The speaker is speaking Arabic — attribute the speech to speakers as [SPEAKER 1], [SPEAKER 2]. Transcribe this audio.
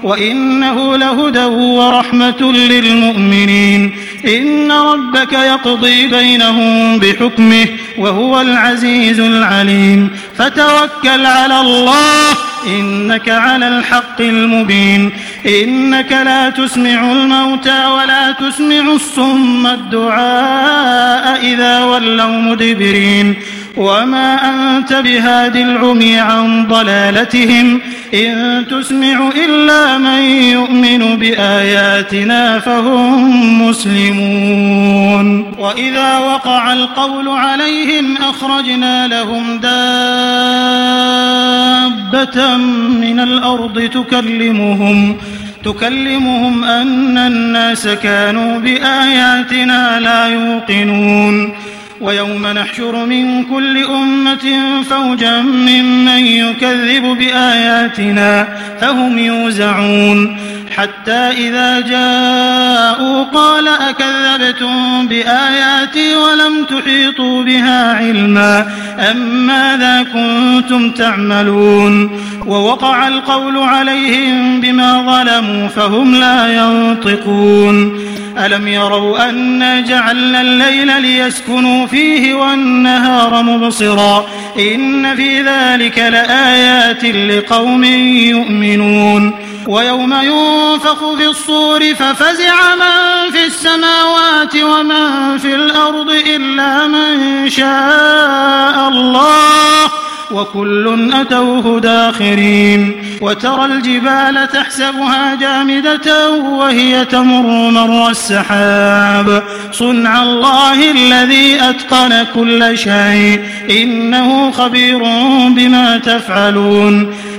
[SPEAKER 1] وإنه لهدى ورحمة للمؤمنين. إن ربك يقضي بينهم بحكمه وهو العزيز العليم. فتوكل على الله إنك على الحق المبين. إنك لا تسمع الموتى ولا تسمع الصم الدعاء إذا ولوا مدبرين. وما أنت بهاد العمي عن ضلالتهم إن تسمع إلا من يؤمن بآياتنا فهم مسلمون. وإذا وقع القول عليهم أخرجنا لهم دابة من الأرض تكلمهم أن الناس كانوا بآياتنا لا يوقنون. ويوم نحشر من كل أمة فوجا ممن يكذب بآياتنا فهم يوزعون. حتى إذا جاءوا قال أكذبتم بآياتي ولم تحيطوا بها علما أم ماذا كنتم تعملون. ووقع القول عليهم بما ظلموا فهم لا ينطقون. ألم يروا أنا جعلنا الليل ليسكنوا فيه والنهار مبصرا إن في ذلك لآيات لقوم يؤمنون. ويوم ينفخ في الصور ففزع من في السماوات ومن في الأرض إلا من شاء الله وكل أتوه داخرين. وترى الجبال تحسبها جامدة وهي تمر مر السحاب صنع الله الذي أتقن كل شيء إنه خبير بما تفعلون.